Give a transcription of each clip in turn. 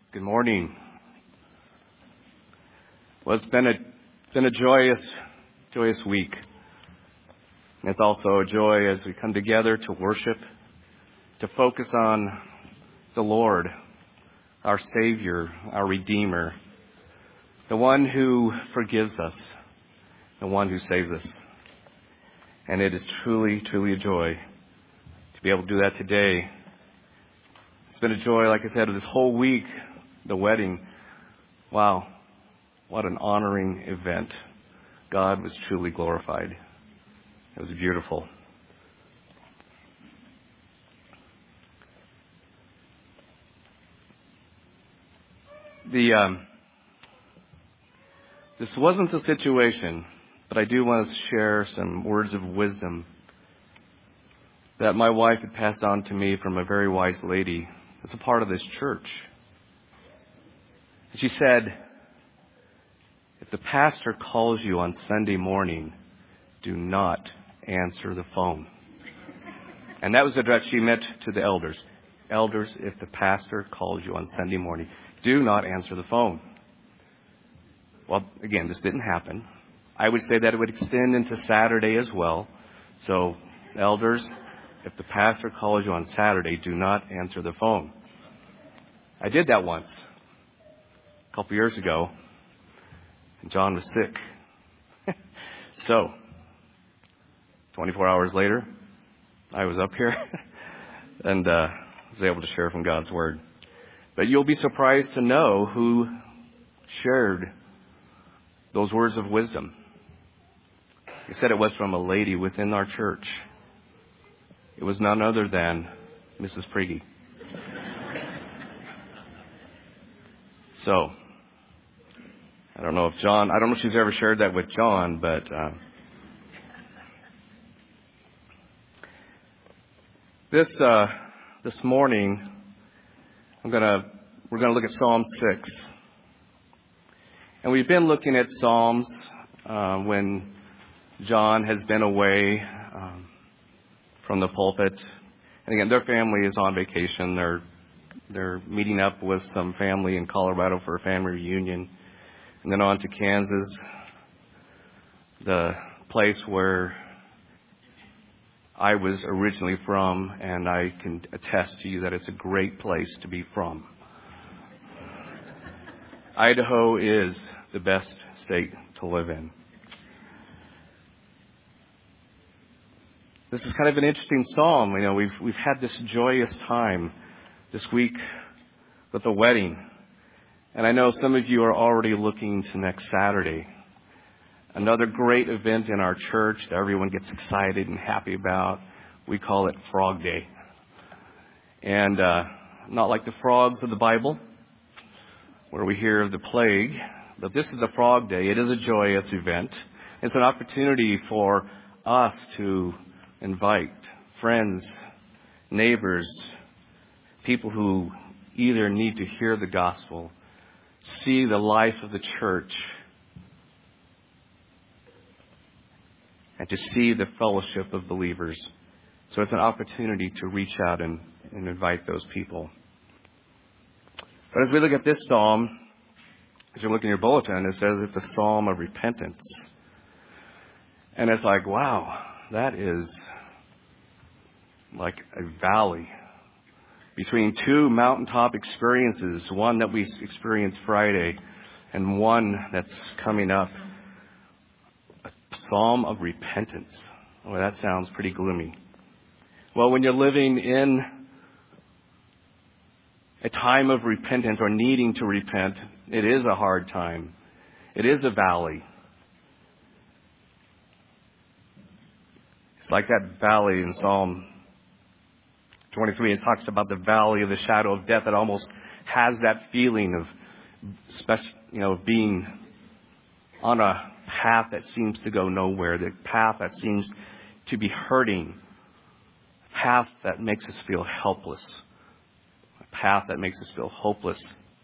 Good morning. Well, it's been a joyous week. It's also a joy as we come together to worship, to focus on the Lord, our Savior, our Redeemer, the one who forgives us, the one who saves us. And it is truly, truly a joy to be able to do that today. It's been a joy, like I said, this whole week, the wedding. Wow, what an honoring event. God was truly glorified. It was beautiful. This wasn't the situation, but I do want to share some words of wisdom that my wife had passed on to me from a very wise lady that's a part of this church. She said, if the pastor calls you on Sunday morning, do not answer the phone. And that was the address she meant to the elders. Elders, if the pastor calls you on Sunday morning, do not answer the phone. Well, again, this didn't happen. I would say that it would extend into Saturday as well. So, elders, if the pastor calls you on Saturday, do not answer the phone. I did that once, a couple years ago, and John was sick. So, 24 hours later, I was up here and was able to share from God's Word. But you'll be surprised to know who shared those words of wisdom. He said it was from a lady within our church. It was none other than Mrs. Prigge. So, I don't know if she's ever shared that with John, but this morning we're gonna look at Psalm 6. And we've been looking at Psalms when John has been away from the pulpit. And again, their family is on vacation. They're meeting up with some family in Colorado for a family reunion. And then on to Kansas, the place where I was originally from, and I can attest to you that it's a great place to be from. Idaho is the best state to live in. This is kind of an interesting psalm. You know, we've had this joyous time this week with the wedding. And I know some of you are already looking to next Saturday. Another great event in our church that everyone gets excited and happy about. We call it Frog Day. And not like the frogs of the Bible, where we hear of the plague, but this is a Frog Day. It is a joyous event. It's an opportunity for us to invite friends, neighbors, people who either need to hear the gospel, see the life of the church, and to see the fellowship of believers. So it's an opportunity to reach out and invite those people. But as we look at this psalm, as you look in your bulletin, it says it's a psalm of repentance. And it's like, wow, that is like a valley between two mountaintop experiences, one that we experienced Friday and one that's coming up. A psalm of repentance. Oh, that sounds pretty gloomy. Well, when you're living in a time of repentance or needing to repent, it is a hard time. It is a valley. It's like that valley in Psalm 23. It talks about the valley of the shadow of death. It almost has that feeling of being on a path that seems to go nowhere, the path that seems to be hurting, a path that makes us feel helpless, a path that makes us feel hopeless.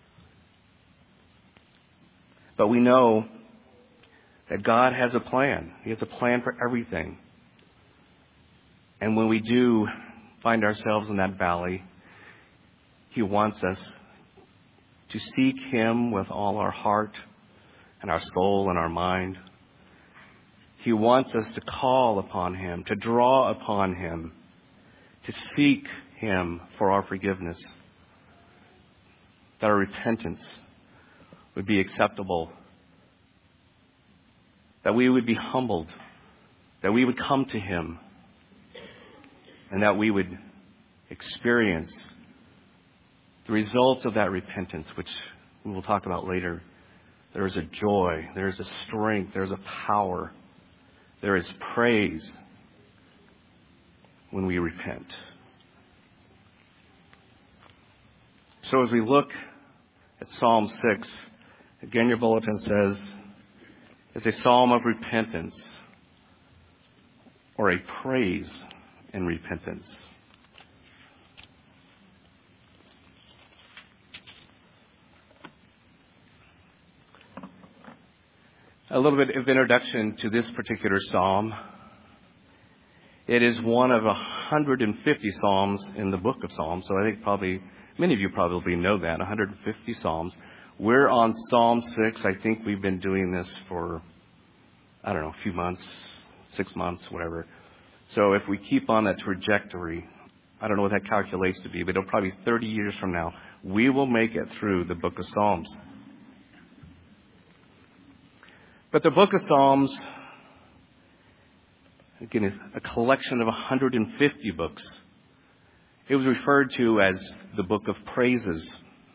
But we know that God has a plan. He has a plan for everything. And when we do find ourselves in that valley, He wants us to seek Him with all our heart and our soul and our mind. He wants us to call upon Him, to draw upon Him, to seek Him for our forgiveness, that our repentance would be acceptable, that we would be humbled, that we would come to Him, and that we would experience the results of that repentance, which we will talk about later. There is a joy, there is a strength, there is a power, there is praise when we repent. So as we look at Psalm 6, again your bulletin says, it's a psalm of repentance or a praise in repentance. A little bit of introduction to this particular psalm. It is one of 150 psalms in the book of Psalms. So I think many of you probably know that, 150 psalms. We're on Psalm 6. I think we've been doing this for, a few months, 6 months, whatever. So if we keep on that trajectory, I don't know what that calculates to be, but it'll probably be 30 years from now, we will make it through the book of Psalms. But the book of Psalms, again, is a collection of 150 books. It was referred to as the book of praises.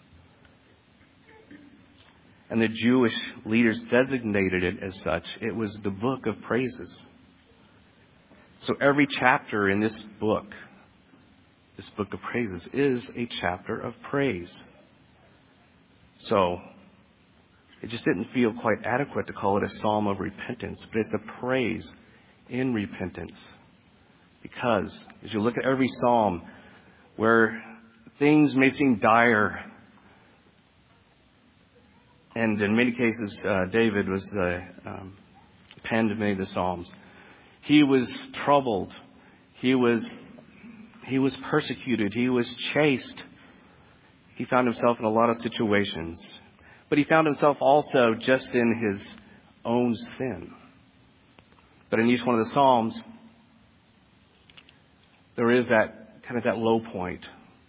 And the Jewish leaders designated it as such. It was the book of praises. So every chapter in this book of praises, is a chapter of praise. So it just didn't feel quite adequate to call it a psalm of repentance, but it's a praise in repentance. Because as you look at every psalm where things may seem dire, and in many cases David was penned many of the psalms. He was troubled. He was persecuted. He was chased. He found himself in a lot of situations. But he found himself also just in his own sin. But in each one of the Psalms, there is that kind of that low point.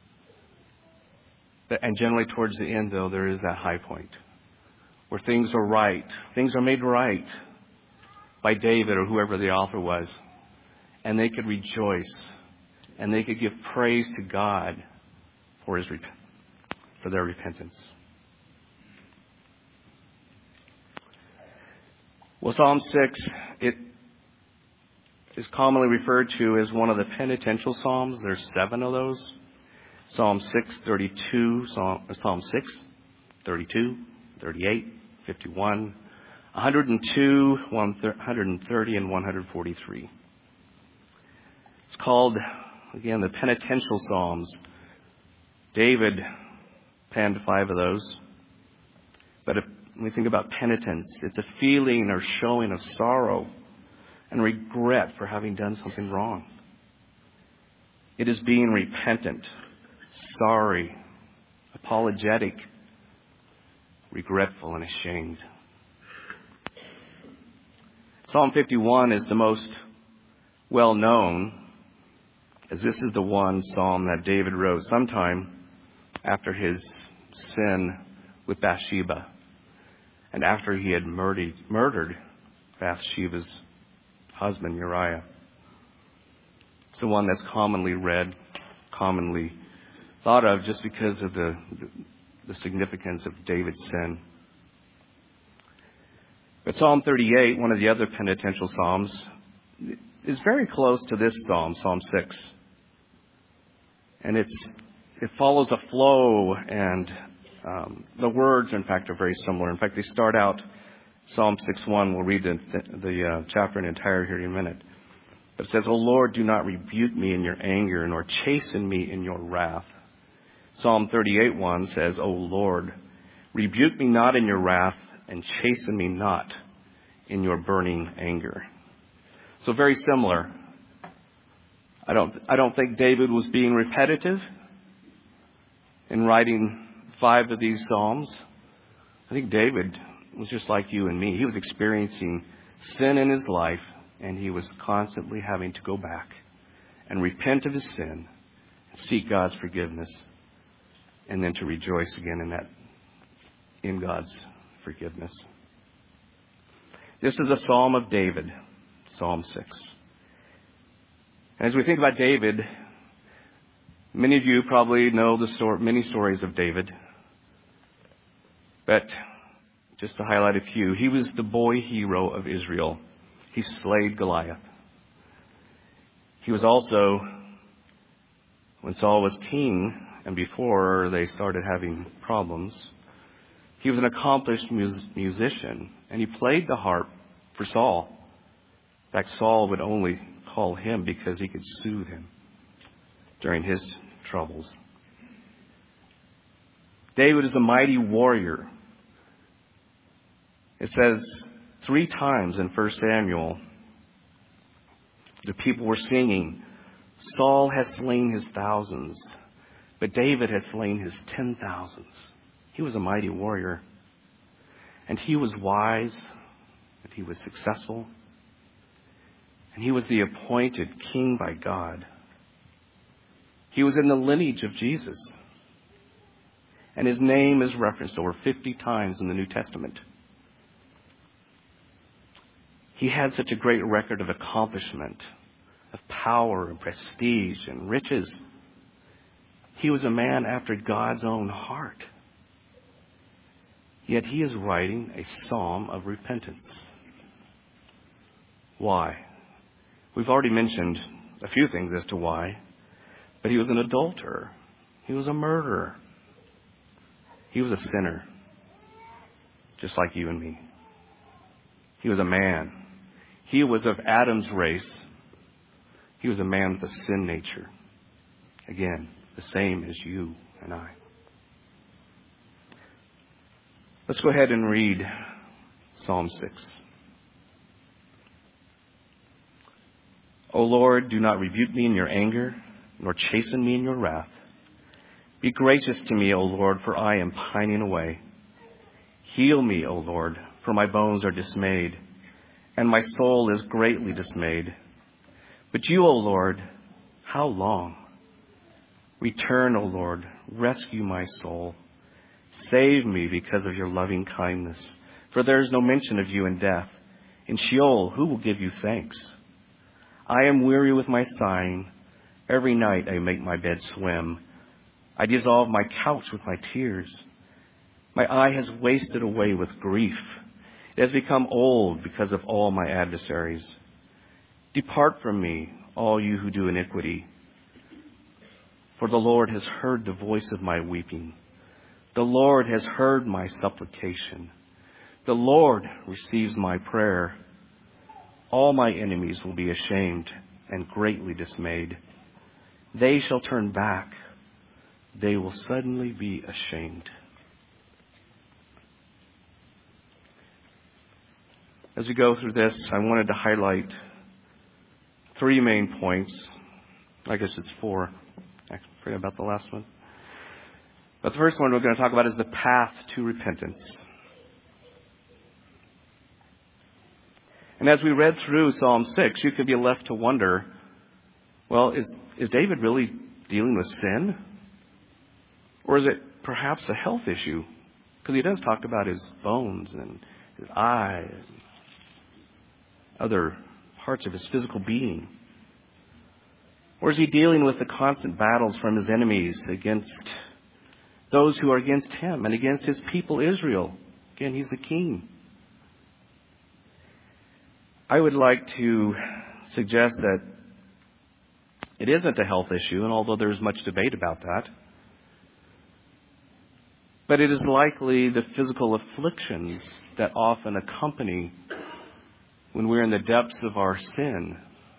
And generally towards the end, though, there is that high point where things are right. Things are made right by David or whoever the author was. And they could rejoice. And they could give praise to God for their repentance. Well, Psalm 6, it is commonly referred to as one of the penitential psalms. There's 7 of those. Psalm 6, 32, Psalm 6, 32, 38, 51, 102, 130, and 143. It's called, again, the penitential psalms. David penned 5 of those. But when we think about penitence, it's a feeling or showing of sorrow and regret for having done something wrong. It is being repentant, sorry, apologetic, regretful, and ashamed. Psalm 51 is the most well known, as this is the one psalm that David wrote sometime after his sin with Bathsheba. And after he had murdered Bathsheba's husband, Uriah. It's the one that's commonly read, commonly thought of just because of the significance of David's sin. But Psalm 38, one of the other penitential psalms, is very close to this psalm, Psalm 6. And it follows a flow, and the words, in fact, are very similar. In fact, they start out, Psalm 6:1, we'll read the chapter in entirety here in a minute. But it says, O Lord, do not rebuke me in your anger, nor chasten me in your wrath. Psalm 38:1 says, O Lord, rebuke me not in your wrath, and chasten me not in your burning anger. So very similar. I don't think David was being repetitive in writing 5 of these Psalms, I think David was just like you and me. He was experiencing sin in his life, and he was constantly having to go back and repent of his sin, seek God's forgiveness, and then to rejoice again in God's forgiveness. This is a Psalm of David, Psalm 6. And as we think about David, many of you probably know many stories of David. But just to highlight a few, he was the boy hero of Israel. He slayed Goliath. He was also, when Saul was king and before they started having problems, he was an accomplished musician, and he played the harp for Saul. In fact, Saul would only call him because he could soothe him during his troubles. David is a mighty warrior. It says 3 times in 1 Samuel, the people were singing, Saul has slain his thousands, but David has slain his 10,000s. He was a mighty warrior. And he was wise, and he was successful. And he was the appointed king by God. He was in the lineage of Jesus. And his name is referenced over 50 times in the New Testament. He had such a great record of accomplishment, of power and prestige and riches. He was a man after God's own heart. Yet he is writing a psalm of repentance. Why? We've already mentioned a few things as to why. But he was an adulterer. He was a murderer. He was a sinner. Just like you and me. He was a man. He was of Adam's race. He was a man with a sin nature. Again, the same as you and I. Let's go ahead and read Psalm 6. O Lord, do not rebuke me in your anger, nor chasten me in your wrath. Be gracious to me, O Lord, for I am pining away. Heal me, O Lord, for my bones are dismayed, and my soul is greatly dismayed. But you, O Lord, how long? Return, O Lord, rescue my soul. Save me because of your loving kindness, for there is no mention of you in death. In Sheol, who will give you thanks? I am weary with my sighing. Every night I make my bed swim. I dissolve my couch with my tears. My eye has wasted away with grief. It has become old because of all my adversaries. Depart from me, all you who do iniquity. For the Lord has heard the voice of my weeping. The Lord has heard my supplication. The Lord receives my prayer. All my enemies will be ashamed and greatly dismayed. They shall turn back. They will suddenly be ashamed. As we go through this, I wanted to highlight 3 main points. I guess it's 4. I forgot about the last one. But the first one we're going to talk about is the path to repentance. And as we read through Psalm 6, you could be left to wonder, well, is David really dealing with sin? Or is it perhaps a health issue? Because he does talk about his bones and his eyes and other parts of his physical being. Or is he dealing with the constant battles from his enemies against those who are against him and against his people Israel? Again, he's the king. I would like to suggest that it isn't a health issue, and although there's much debate about that, but it is likely the physical afflictions that often accompany when we're in the depths of our sin.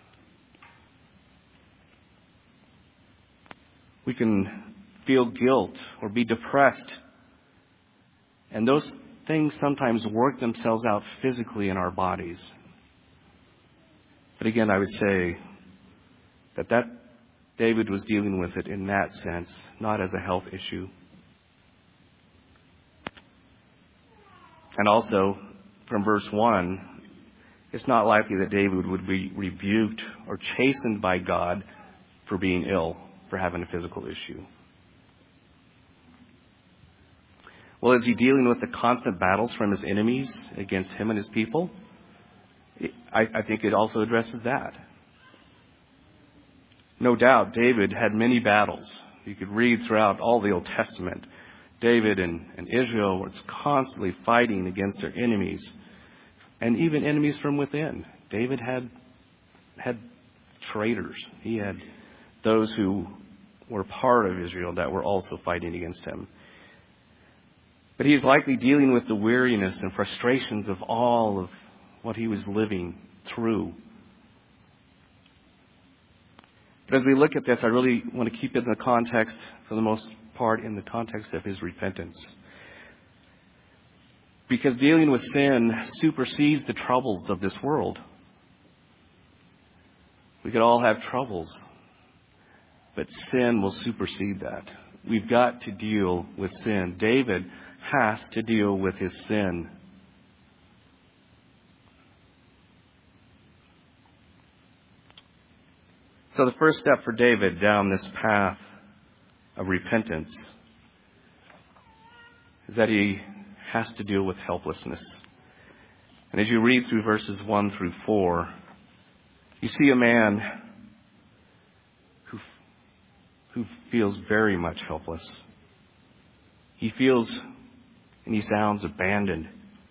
We can feel guilt or be depressed, and those things sometimes work themselves out physically in our bodies. But again, I would say that David was dealing with it in that sense, not as a health issue. And also, from verse 1, it's not likely that David would be rebuked or chastened by God for being ill, for having a physical issue. Well, is he dealing with the constant battles from his enemies against him and his people? I think it also addresses that. No doubt, David had many battles. You could read throughout all the Old Testament. David and Israel was constantly fighting against their enemies, and even enemies from within. David had traitors. He had those who were part of Israel that were also fighting against him. But he's likely dealing with the weariness and frustrations of all of what he was living through. But as we look at this, I really want to keep it in the context, for the most part, in the context of his repentance. Because dealing with sin supersedes the troubles of this world. We could all have troubles, but sin will supersede that. We've got to deal with sin. David has to deal with his sin. So the first step for David down this path of repentance is that he has to deal with helplessness. And as you read through verses 1 through 4, you see a man who feels very much helpless. He feels and he sounds abandoned.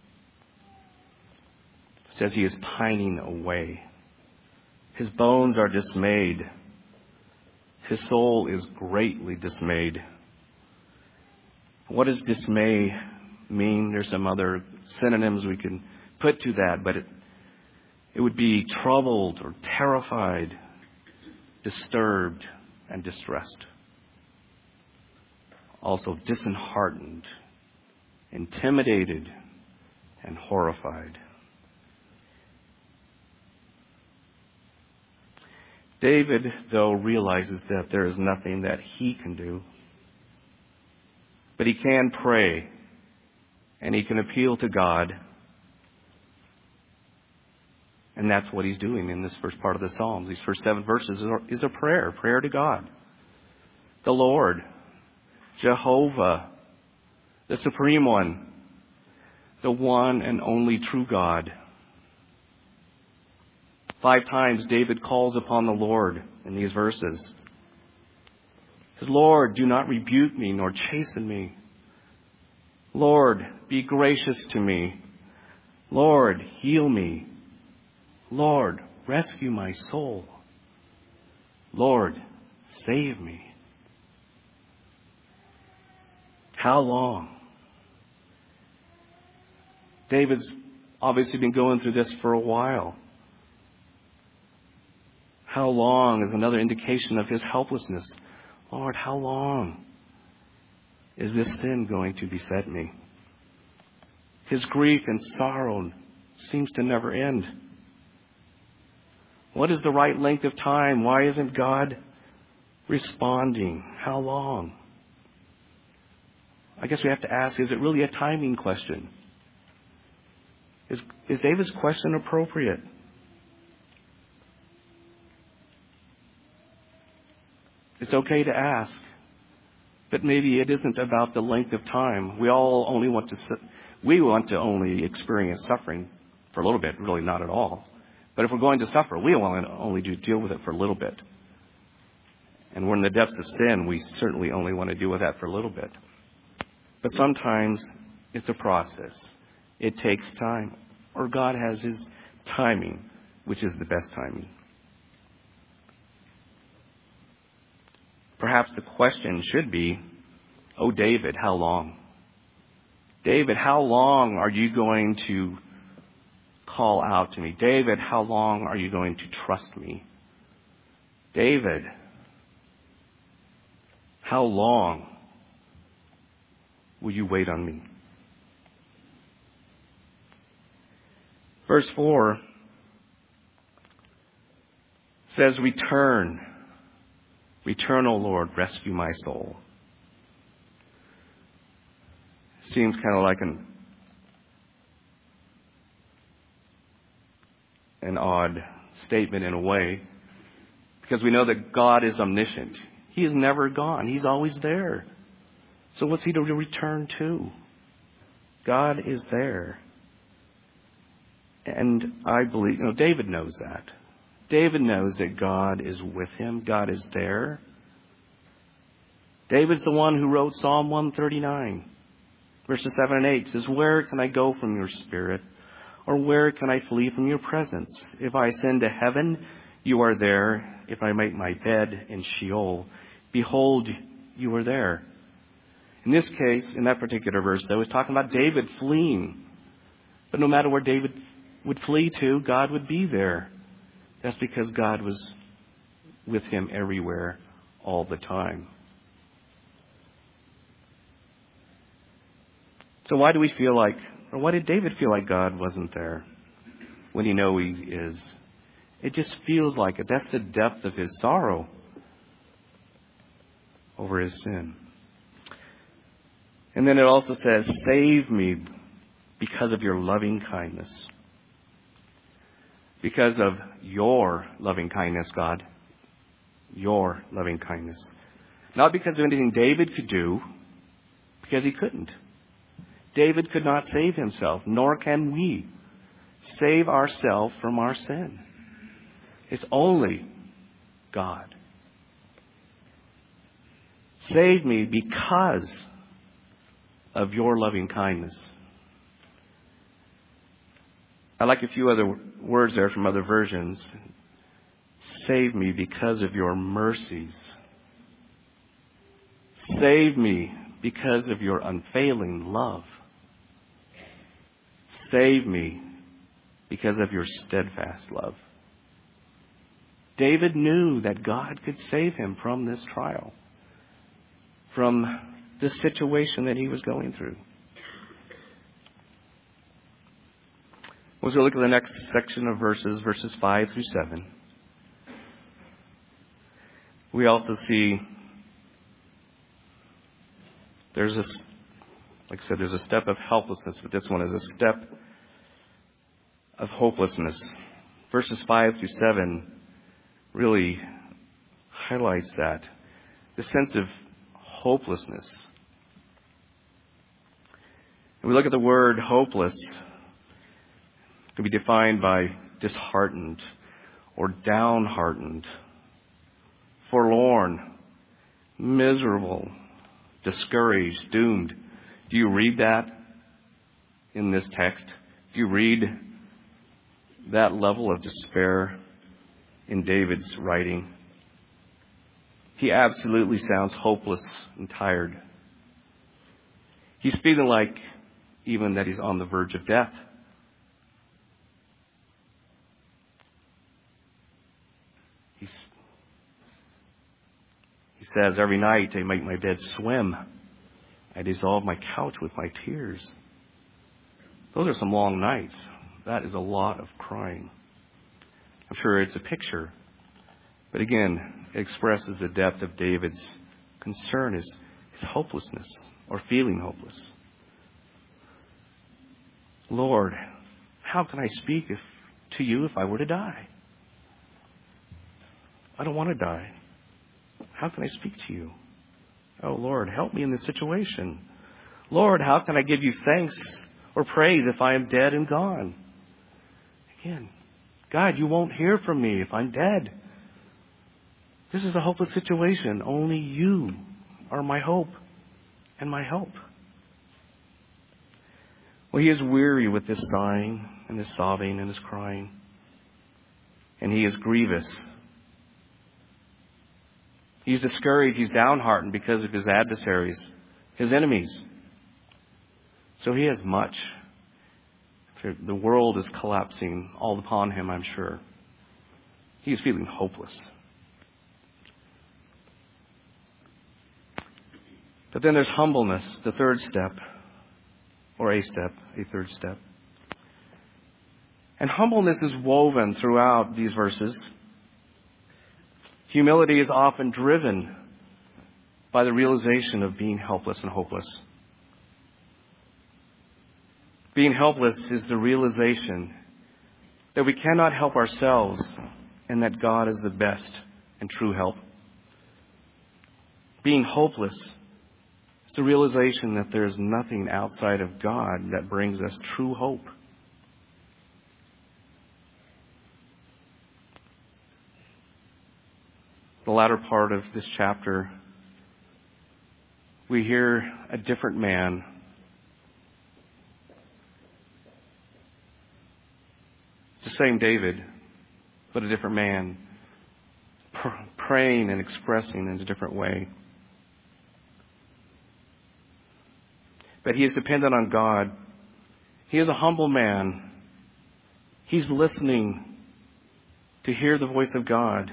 It says he is pining away. His bones are dismayed. His soul is greatly dismayed. What does dismay mean? There's some other synonyms we can put to that, but it would be troubled or terrified, disturbed, and distressed. Also disheartened, intimidated, and horrified. David, though, realizes that there is nothing that he can do. But he can pray, and he can appeal to God. And that's what he's doing in this first part of the Psalms. These first 7 verses is a prayer to God. The Lord, Jehovah, the Supreme One, the one and only true God. 5 times David calls upon the Lord in these verses. He says, Lord, do not rebuke me nor chasten me. Lord, be gracious to me. Lord, heal me. Lord, rescue my soul. Lord, save me. How long? David's obviously been going through this for a while. How long is another indication of his helplessness. Lord, how long is this sin going to beset me? His grief and sorrow seems to never end. What is the right length of time? Why isn't God responding? How long? I guess we have to ask, is it really a timing question? Is David's question appropriate? It's okay to ask, but maybe it isn't about the length of time. We want to only experience suffering for a little bit, really not at all. But if we're going to suffer, we want to only deal with it for a little bit. And we're in the depths of sin, we certainly only want to deal with that for a little bit. But sometimes it's a process. It takes time. Or God has His timing, which is the best timing. Perhaps the question should be, oh, David, how long? David, how long are you going to call out to me? David, how long are you going to trust me? David, how long will you wait on me? Verse 4 says, Return, O Lord, rescue my soul. Seems kind of like an an odd statement in a way, because we know that God is omniscient. He is never gone. He's always there. So what's he to return to? God is there. And I believe, David knows that. David knows that God is with him. God is there. David's the one who wrote Psalm 139, verses 7 and 8. It says, "Where can I go from your spirit? Or where can I flee from your presence? If I ascend to heaven, you are there. If I make my bed in Sheol, behold, you are there." In this case, in that particular verse, though, it's talking about David fleeing. But no matter where David would flee to, God would be there. That's because God was with him everywhere, all the time. So why do we feel like, or why did David feel like God wasn't there when he knows he is? It just feels like it. That's the depth of his sorrow over his sin. And then it also says, "Save me because of your loving kindness." Because of your loving kindness, God. Your loving kindness. Not because of anything David could do, because he couldn't. David could not save himself, nor can we save ourselves from our sin. It's only God. Save me because of your loving kindness. I like a few other words there from other versions. Save me because of your mercies. Save me because of your unfailing love. Save me because of your steadfast love. David knew that God could save him from this trial, from this situation that he was going through. As we look at the next section of verses 5 through 7, we also see there's a step of helplessness, but this one is a step of hopelessness. Verses 5 through 7 really highlights that, the sense of hopelessness. And we look at the word hopeless. Can be defined by disheartened or downhearted, forlorn, miserable, discouraged, doomed. Do you read that in this text? Do you read that level of despair in David's writing? He absolutely sounds hopeless and tired. He's feeling like even that he's on the verge of death. He says, "Every night I make my bed swim. I dissolve my couch with my tears." Those are some long nights. That is a lot of crying. I'm sure it's a picture. But again, it expresses the depth of David's concern, his hopelessness, or feeling hopeless. "Lord, how can I speak to you if I were to die? I don't want to die. How can I speak to you? Oh, Lord, help me in this situation. Lord, how can I give you thanks or praise if I am dead and gone?" Again, God, you won't hear from me if I'm dead. This is a hopeless situation. Only you are my hope and my help. Well, he is weary with this sighing and this sobbing and this crying. And he is grievous. He's discouraged. He's downhearted because of his adversaries, his enemies. So he has much. The world is collapsing all upon him, I'm sure. He is feeling hopeless. But then there's humbleness, the third step, or a third step. And humbleness is woven throughout these verses. Humility is often driven by the realization of being helpless and hopeless. Being helpless is the realization that we cannot help ourselves and that God is the best and true help. Being hopeless is the realization that there is nothing outside of God that brings us true hope. The latter part of this chapter, we hear a different man it's the same David, but a different man praying and expressing in a different way. But he is dependent on God. He is a humble man. He's listening to hear the voice of God.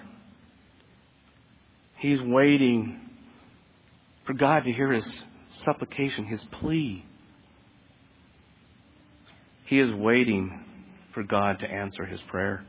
He's waiting for God to hear his supplication, his plea. He is waiting for God to answer his prayer.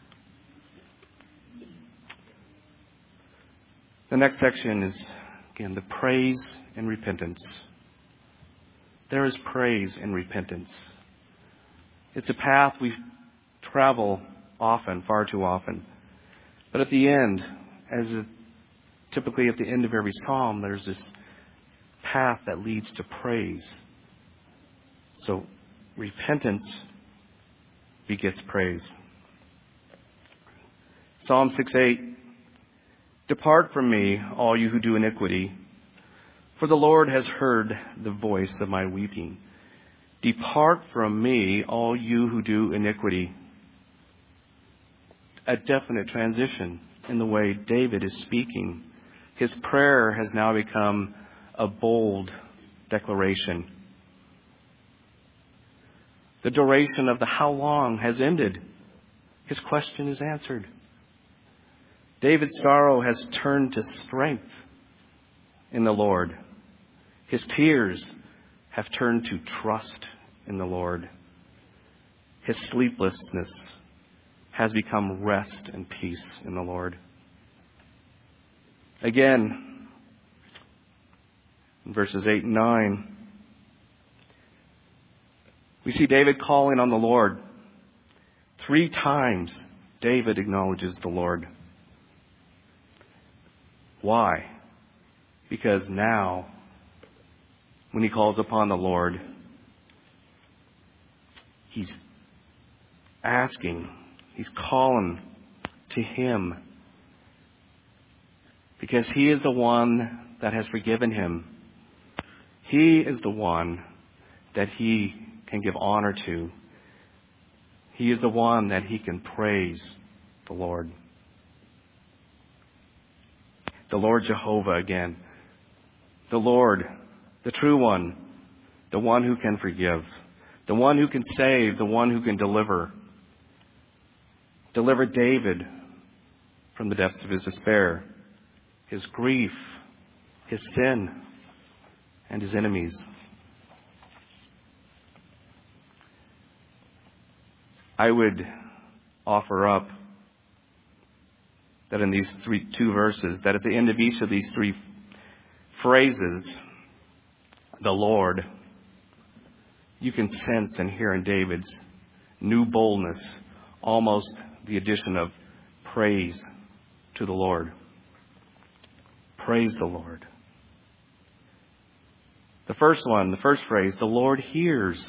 The next section is, again, the praise and repentance. There is praise and repentance. It's a path we travel often, far too often. But at the end, typically at the end of every psalm, there's this path that leads to praise. So repentance begets praise. Psalm 6:8. Depart from me, all you who do iniquity, for the Lord has heard the voice of my weeping. Depart from me, all you who do iniquity. A definite transition in the way David is speaking. His prayer has now become a bold declaration. The duration of the how long has ended. His question is answered. David's sorrow has turned to strength in the Lord. His tears have turned to trust in the Lord. His sleeplessness has become rest and peace in the Lord. Again, in verses 8 and 9, we see David calling on the Lord. 3 times David acknowledges the Lord. Why? Because now, when he calls upon the Lord, he's asking, he's calling to him. Because he is the one that has forgiven him. He is the one that he can give honor to. He is the one that he can praise the Lord. The Lord Jehovah again. The Lord, the true one. The one who can forgive. The one who can save. The one who can deliver. Deliver David from the depths of his despair, his grief, his sin, and his enemies. I would offer up that in these two verses, that at the end of each of these 3 phrases, the Lord, you can sense and hear in David's new boldness, almost the addition of praise to the Lord. Praise the Lord. The first phrase, the Lord hears.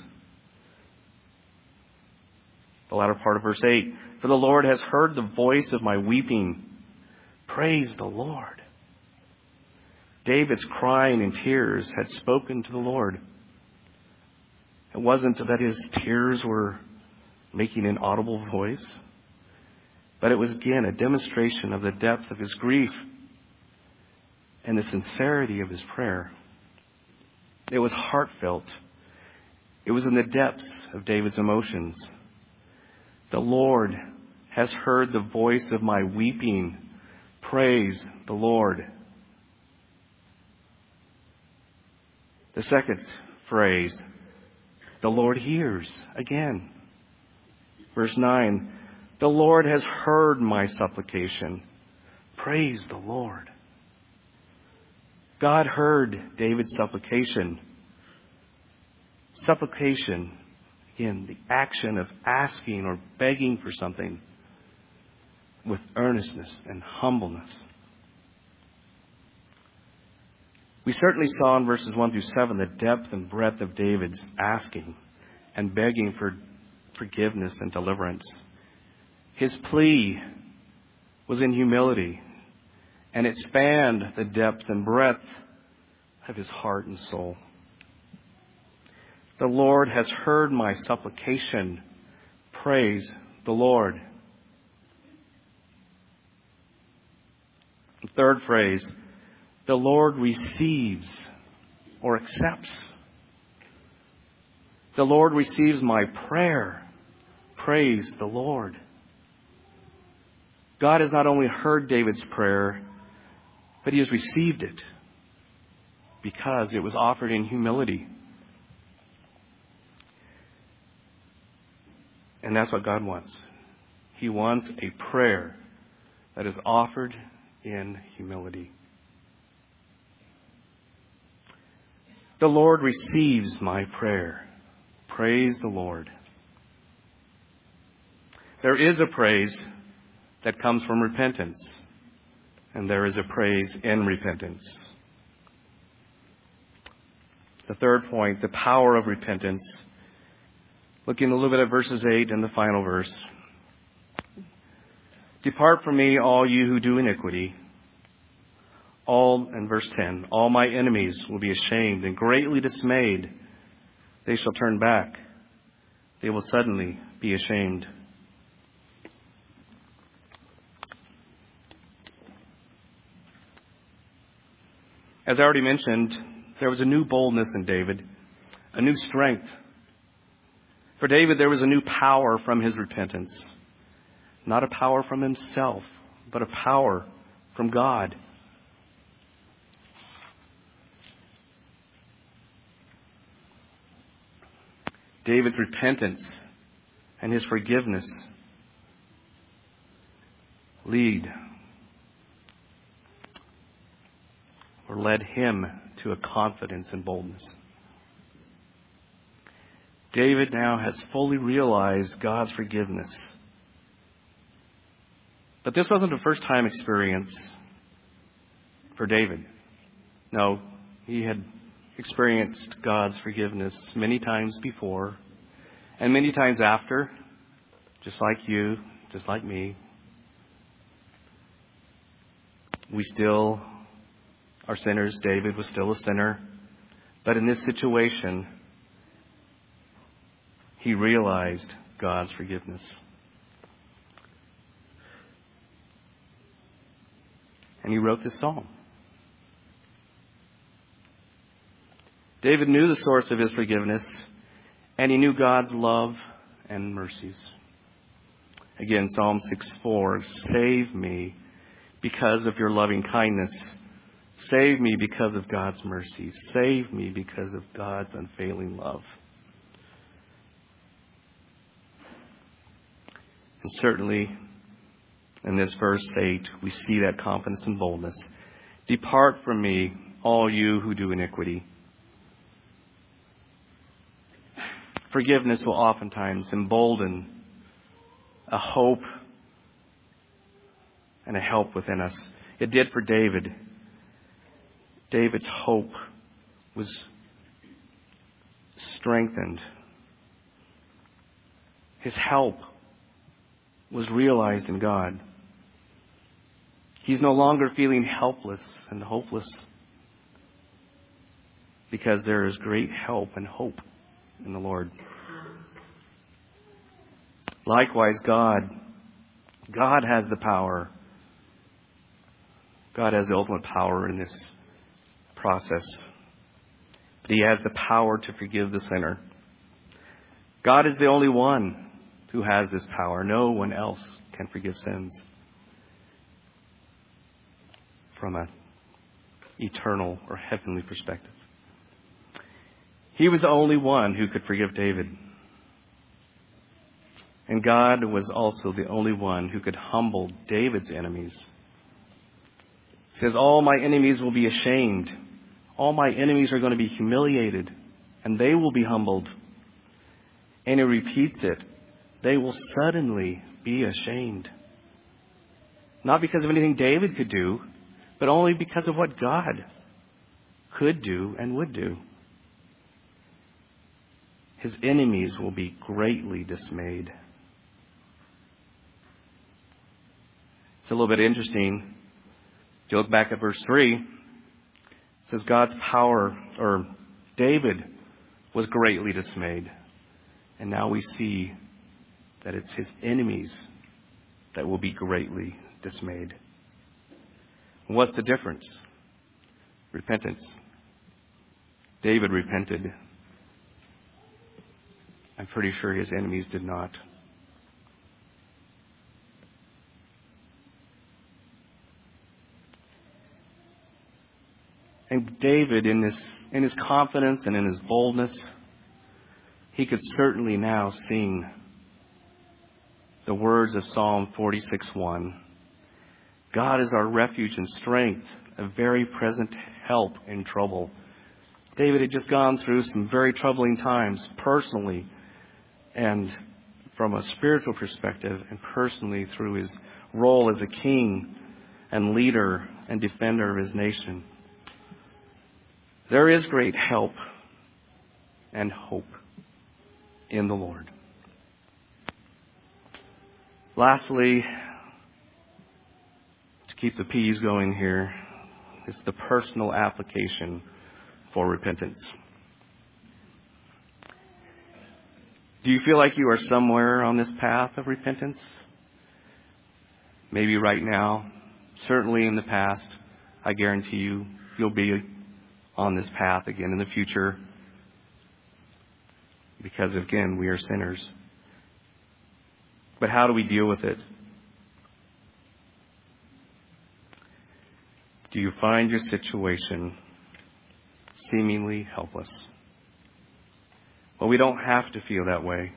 The latter part of verse 8, for the Lord has heard the voice of my weeping. Praise the Lord. David's crying and tears had spoken to the Lord. It wasn't that his tears were making an audible voice, but it was again a demonstration of the depth of his grief and the sincerity of his prayer. It was heartfelt. It was in the depths of David's emotions. The Lord has heard the voice of my weeping. Praise the Lord. The second phrase, the Lord hears. Again, verse 9, the Lord has heard my supplication. Praise the Lord. God heard David's supplication. Supplication Again, the action of asking or begging for something with earnestness and humbleness. We certainly saw in verses 1 through 7 the depth and breadth of David's asking and begging for forgiveness and deliverance. His plea was in humility, and it spanned the depth and breadth of his heart and soul. The Lord has heard my supplication. Praise the Lord. The third phrase, the Lord receives or accepts. The Lord receives my prayer. Praise the Lord. God has not only heard David's prayer, but He has received it because it was offered in humility. And that's what God wants. He wants a prayer that is offered in humility. The Lord receives my prayer. Praise the Lord. There is a praise that comes from repentance, and there is a praise in repentance. The third point, the power of repentance. Looking a little bit at verses 8 and the final verse. Depart from me, all you who do iniquity. And verse 10, all my enemies will be ashamed and greatly dismayed. They shall turn back. They will suddenly be ashamed. As I already mentioned, there was a new boldness in David, a new strength. For David, there was a new power from his repentance. Not a power from himself, but a power from God. David's repentance and his forgiveness led him to a confidence and boldness. David now has fully realized God's forgiveness. But this wasn't a first-time experience for David. No, he had experienced God's forgiveness many times before and many times after, just like you, just like me. We still are sinners. David was still a sinner. But in this situation, he realized God's forgiveness. And he wrote this psalm. David knew the source of his forgiveness, and he knew God's love and mercies. Again, Psalm 6:4, save me because of your loving kindness. Save me because of God's mercy. Save me because of God's unfailing love. And certainly in this verse 8, we see that confidence and boldness. Depart from me, all you who do iniquity. Forgiveness will oftentimes embolden a hope and a help within us. It did for David. David's hope was strengthened. His help was realized in God. He's no longer feeling helpless and hopeless because there is great help and hope in the Lord. Likewise, God has the power. God has the ultimate power in this process. But He has the power to forgive the sinner. God is the only one who has this power. No one else can forgive sins from an eternal or heavenly perspective. He was the only one who could forgive David. And God was also the only one who could humble David's enemies. It says, all my enemies will be ashamed. All my enemies are going to be humiliated, and they will be humbled. and he repeats it, they will suddenly be ashamed. Not because of anything David could do, but only because of what God could do and would do. His enemies will be greatly dismayed. It's a little bit interesting. If you look back at verse 3, it says God's power, or David was greatly dismayed. And now we see that it's his enemies that will be greatly dismayed. What's the difference? Repentance. David repented. I'm pretty sure his enemies did not. And David, in his confidence and in his boldness, he could certainly now sing the words of Psalm 46:1. God is our refuge and strength, a very present help in trouble. David had just gone through some very troubling times personally and from a spiritual perspective, and personally through his role as a king and leader and defender of his nation. There is great help and hope in the Lord. Lastly, to keep the P's going here, is the personal application for repentance. Do you feel like you are somewhere on this path of repentance? Maybe right now, certainly in the past. I guarantee you'll be on this path again in the future. Because again, we are sinners. But how do we deal with it? Do you find your situation seemingly helpless? Well, we don't have to feel that way.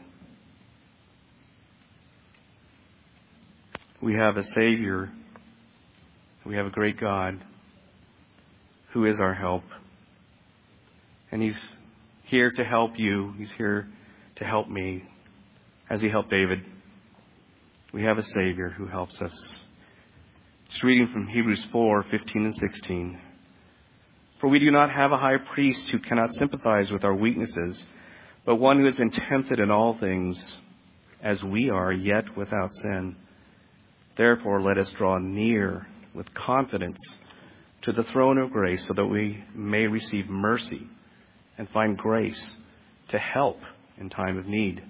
We have a Savior. We have a great God who is our help. And He's here to help you. He's here to help me as He helped David. We have a Savior who helps us. Just reading from Hebrews 4:15 and 16. For we do not have a high priest who cannot sympathize with our weaknesses, but one who has been tempted in all things as we are, yet without sin. Therefore, let us draw near with confidence to the throne of grace so that we may receive mercy and find grace to help in time of need.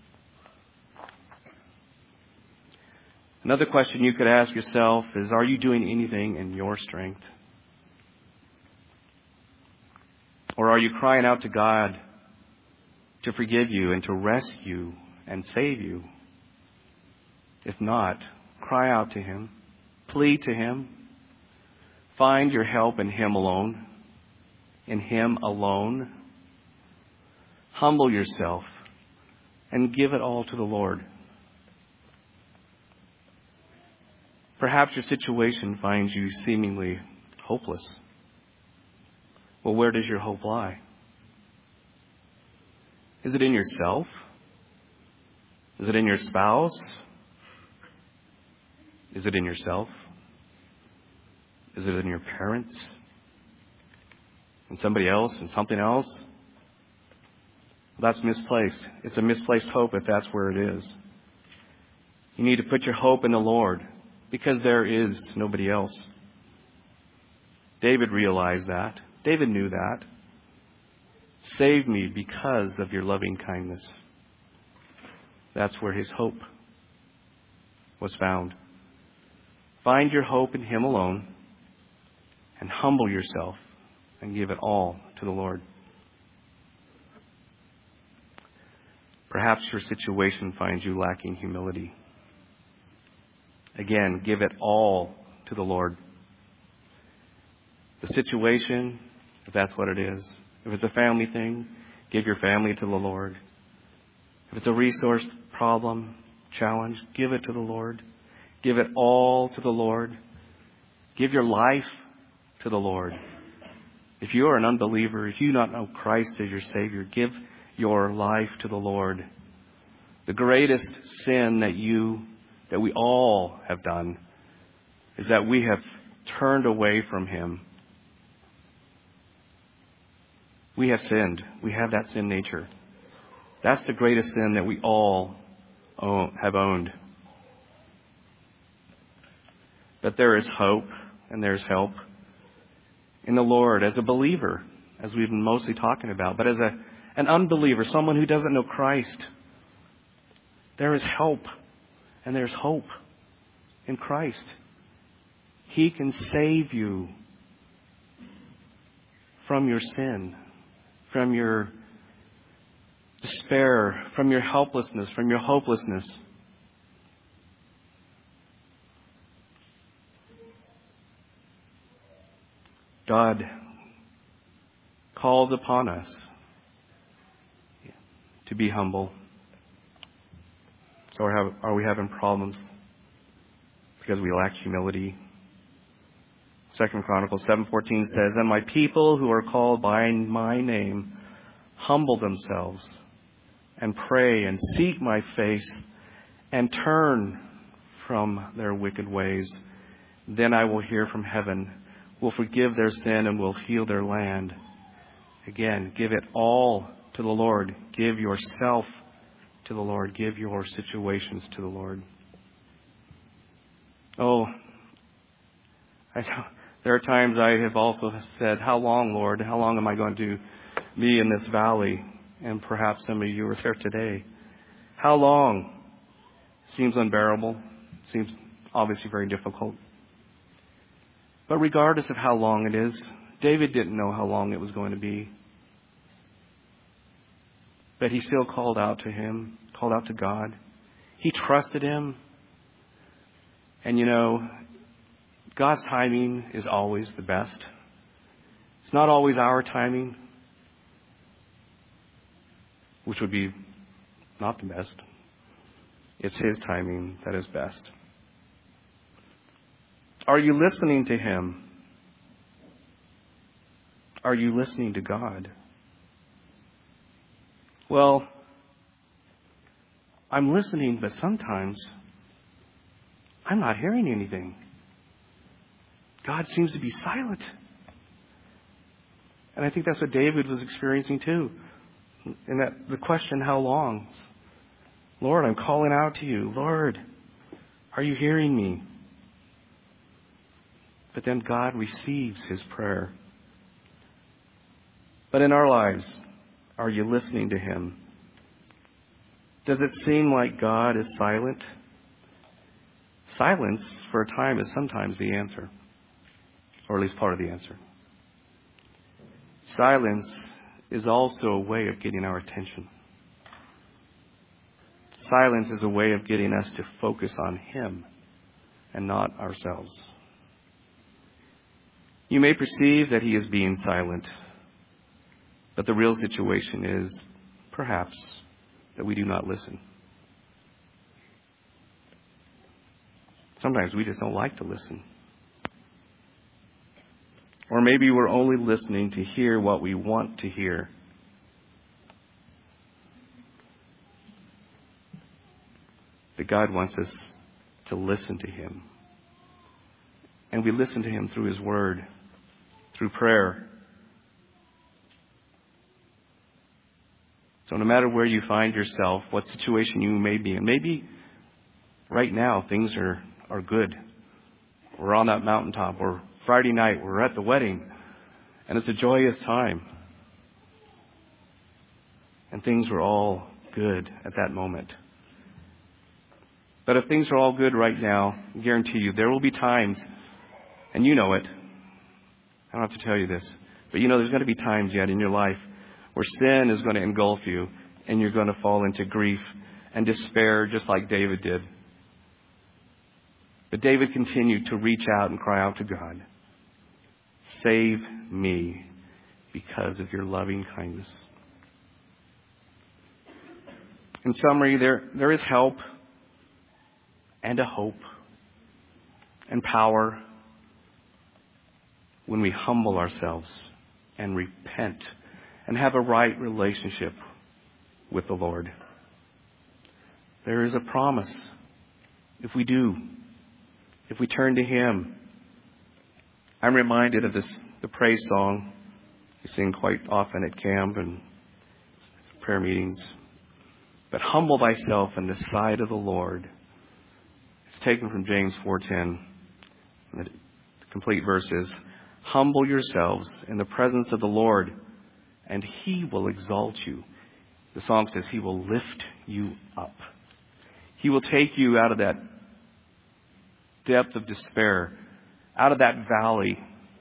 Another question you could ask yourself is, are you doing anything in your strength? Or are you crying out to God to forgive you and to rescue and save you? If not, cry out to Him. Plead to Him. Find your help in Him alone. In Him alone. Humble yourself and give it all to the Lord. Perhaps your situation finds you seemingly hopeless. Well, where does your hope lie? Is it in yourself? Is it in your spouse? Is it in yourself? Is it in your parents? In somebody else? In something else? That's misplaced. It's a misplaced hope if that's where it is. You need to put your hope in the Lord because there is nobody else. David realized that. David knew that. Save me because of your loving kindness. That's where his hope was found. Find your hope in Him alone and humble yourself and give it all to the Lord. Perhaps your situation finds you lacking humility. Again, give it all to the Lord. The situation, if that's what it is. If it's a family thing, give your family to the Lord. If it's a resource problem, challenge, give it to the Lord. Give it all to the Lord. Give your life to the Lord. If you are an unbeliever, if you do not know Christ as your Savior, give your life to the Lord The greatest sin that we all have done is that we have turned away from Him. We have sinned. We have that sin nature. That's the greatest sin that we all have owned. But there is hope and there's help in the Lord as a believer, as we've been mostly talking about. But as an unbeliever, someone who doesn't know Christ, there is help and there's hope in Christ. He can save you from your sin, from your despair, from your helplessness, from your hopelessness. God calls upon us to be humble. So are we having problems because we lack humility? 2 Chronicles 7:14 says, "And my people who are called by my name humble themselves and pray and seek my face and turn from their wicked ways. Then I will hear from heaven, will forgive their sin, and will heal their land." Again, give it all to the Lord. Give yourself to the Lord. Give your situations to the Lord. There are times I have also said, "How long, Lord? How long am I going to be in this valley?" And perhaps some of you are there today. How long? Seems unbearable. Seems obviously very difficult. But regardless of how long it is, David didn't know how long it was going to be. But he still called out to Him, called out to God. He trusted Him. And God's timing is always the best. It's not always our timing, which would be not the best. It's His timing that is best. Are you listening to Him? Are you listening to God? Well, I'm listening, but sometimes I'm not hearing anything. God seems to be silent. And I think that's what David was experiencing too. And that the question, how long? Lord, I'm calling out to you. Lord, are you hearing me? But then God receives his prayer. But in our lives, are you listening to him? Does it seem like God is silent? Silence for a time is sometimes the answer, or at least part of the answer. Silence is also a way of getting our attention. Silence is a way of getting us to focus on him and not ourselves. You may perceive that he is being silent, but the real situation is perhaps that we do not listen. Sometimes we just don't like to listen. Or maybe we're only listening to hear what we want to hear. But God wants us to listen to him. And we listen to him through his word, through prayer. So no matter where you find yourself, what situation you may be in, maybe right now things are good. We're on that mountaintop, or Friday night, we're at the wedding, and it's a joyous time. And things were all good at that moment. But if things are all good right now, I guarantee you, there will be times, and you know it, I don't have to tell you this, but you know there's going to be times yet in your life where sin is going to engulf you, and you're going to fall into grief and despair just like David did. But David continued to reach out and cry out to God. Save me because of your loving kindness. In summary, there is help and a hope and power when we humble ourselves and repent and have a right relationship with the Lord. there is a promise. If we do, if we turn to Him. I'm reminded of the praise song we sing quite often at camp and prayer meetings. But humble thyself in the sight of the Lord. It's taken from James 4:10. The complete verse is, humble yourselves in the presence of the Lord, and He will exalt you. The song says He will lift you up. He will take you out of that depth of despair, out of that valley,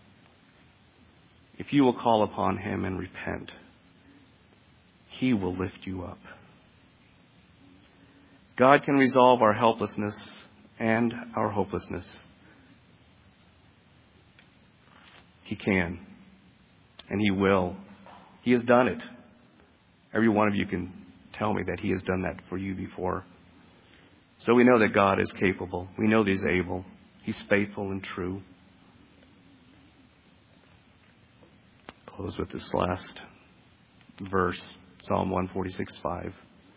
if you will call upon Him and repent. He will lift you up. God can resolve our helplessness and our hopelessness. He can. And He will. He has done it. Every one of you can tell me that He has done that for you before. So we know that God is capable. We know that He's able. He's faithful and true. Close with this last verse, Psalm 146:5.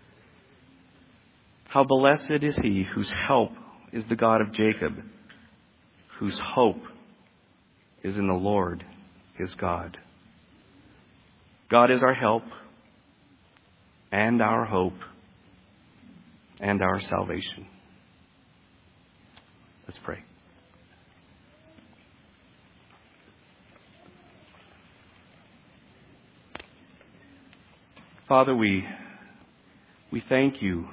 How blessed is he whose help is the God of Jacob, whose hope is in the Lord his God. God is our help and our hope and our salvation. Let's pray. Father, we thank you.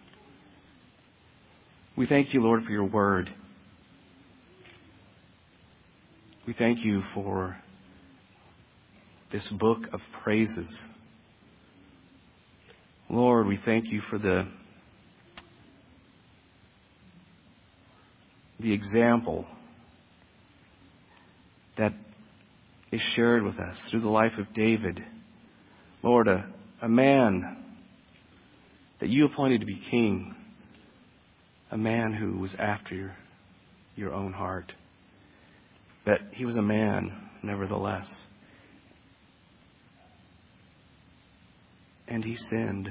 We thank you, Lord, for your word. We thank you for this book of praises. Lord, we thank you for the example that is shared with us through the life of David. Lord, a man that you appointed to be king, a man who was after your own heart. But he was a man, nevertheless. And he sinned.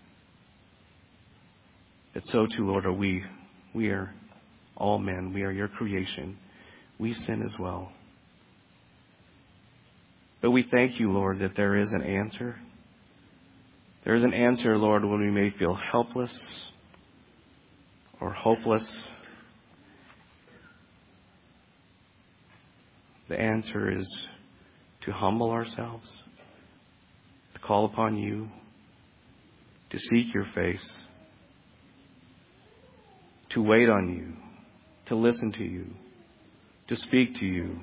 But so too, Lord, are we. We are all men. We are your creation. We sin as well. But we thank you, Lord, that there is an answer. There is an answer, Lord, when we may feel helpless or hopeless. The answer is to humble ourselves, to call upon you, to seek your face, to wait on you, to listen to you, to speak to you.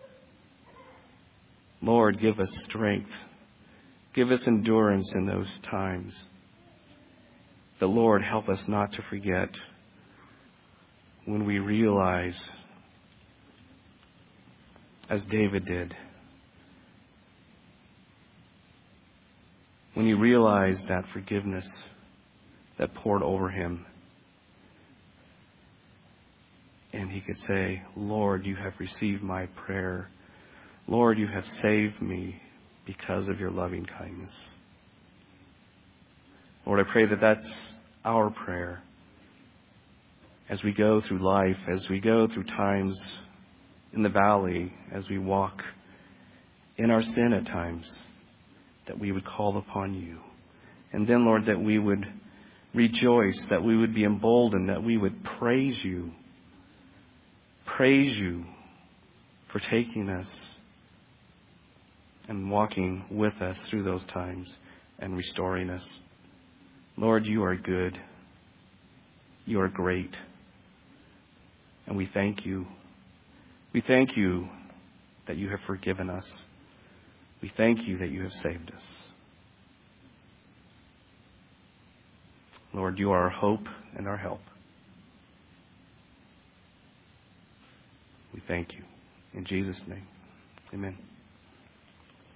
Lord, give us strength. Give us endurance in those times. But Lord, help us not to forget when we realize, as David did, when he realized that forgiveness that poured over him, and he could say, Lord, you have received my prayer. Lord, you have saved me because of your loving kindness. Lord, I pray that that's our prayer as we go through life, as we go through times in the valley, as we walk in our sin at times, that we would call upon you. And then, Lord, that we would rejoice, that we would be emboldened, that we would praise you for taking us and walking with us through those times and restoring us. Lord, you are good. You are great. And we thank you. We thank you that you have forgiven us. We thank you that you have saved us. Lord, you are our hope and our help. We thank you. In Jesus' name, amen.